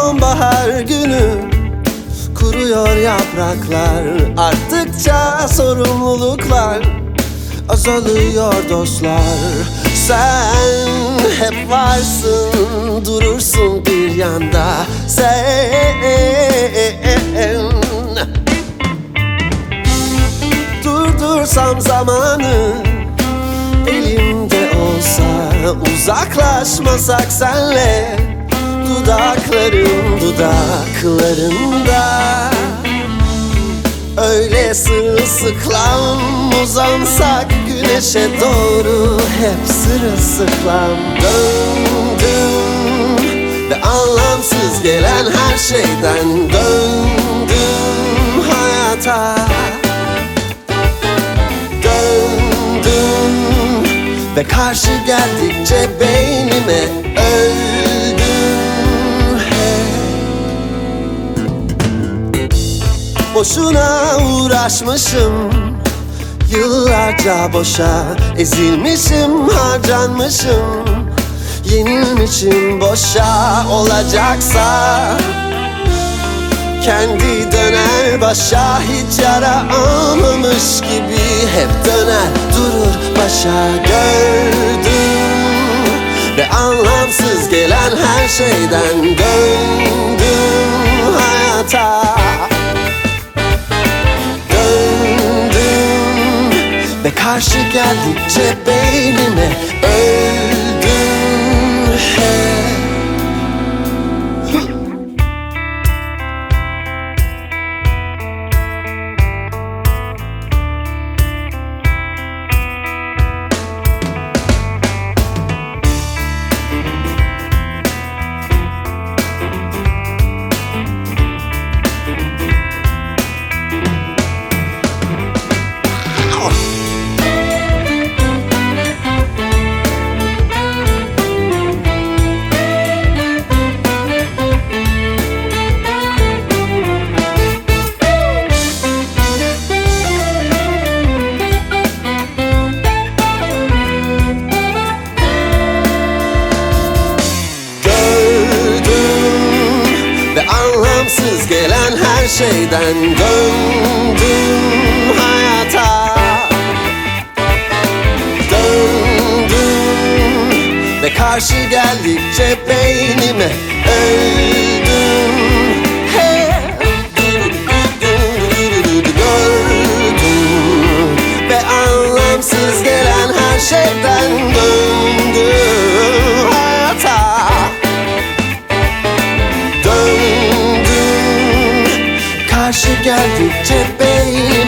sonbahar günü, kuruyor yapraklar. Arttıkça sorumluluklar azalıyor dostlar. Sen hep varsın, durursun bir yanda. Sen durdursam zamanı elimde olsa, uzaklaşmasak senle, dudaklarım dudaklarında. Öyle sırılsıklam uzansak güneşe doğru, hep sırılsıklam. Döndüm ve anlamsız gelen her şeyden döndüm hayata. Döndüm ve karşı geldikçe beynime öldüm. Boşuna uğraşmışım, yıllarca boşa ezilmişim, harcanmışım. Yenilmişim boşa, olacaksa kendi döner başa. Hiç yara almamış gibi hep döner durur başa. Gördüm ve anlamsız gelen her şeyden döndüm hayata. Ve karşı geldikçe beynime öldüm hep. Ve anlamsız gelen her şeyden döndüm hayata. Döndüm ve karşı geldikçe beynime öldüm. Gördüm ve anlamsız gelen her şeyden döndüm hayata. Karşı geldikçe beynime